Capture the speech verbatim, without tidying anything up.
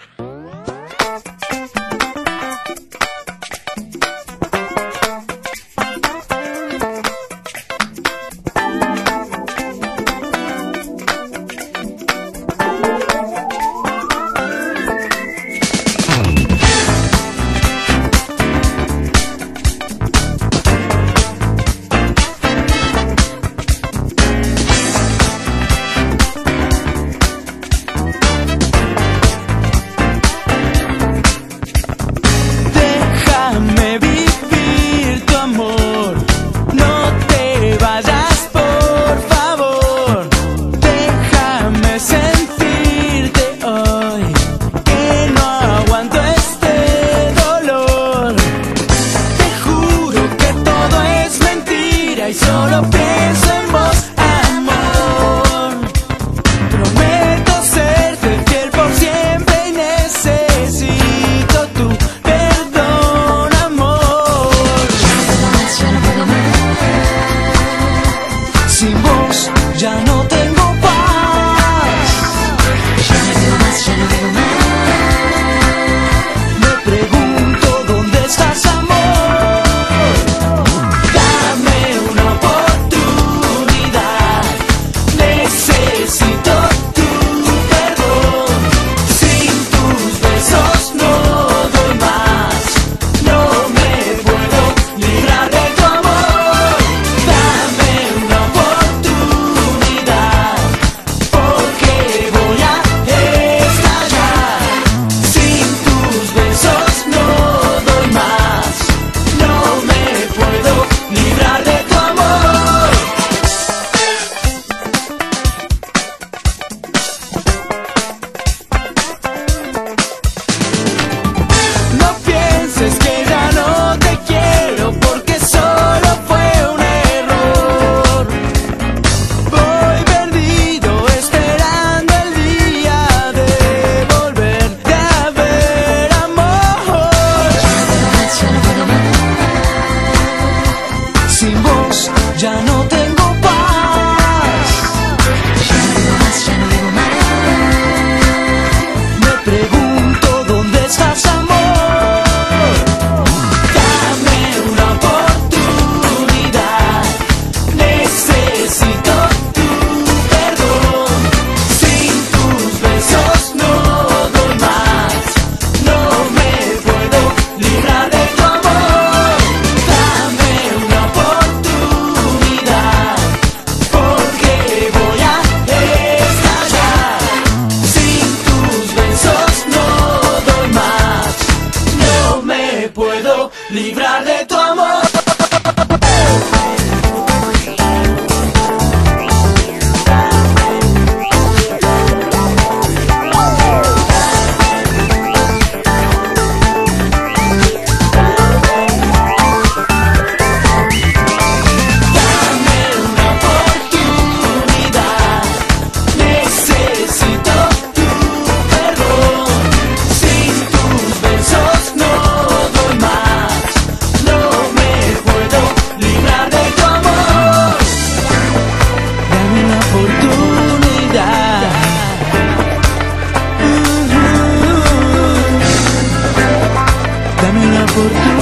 Y solo pienso en vos, amor. Prometo serte fiel por siempre y necesito tu perdón, amor. Ya no puedo más, Sin vos ya no tengo paz. ya no puedo más, ya no puedo más. Me pregunto dónde estás, amor. Sin vos ya no tengo paz. Ya no puedo más, ya no puedo más. Me pregunto dónde estás, amor. Dame una oportunidad. Necesito tu perdón. Sin tus besos no doy más. No me puedo librar de tu amor. Dame una oportunidad, porque voy a estallar. Sin tus besos no doy más. No me puedo librar de tu amor. Dame una oportunidad.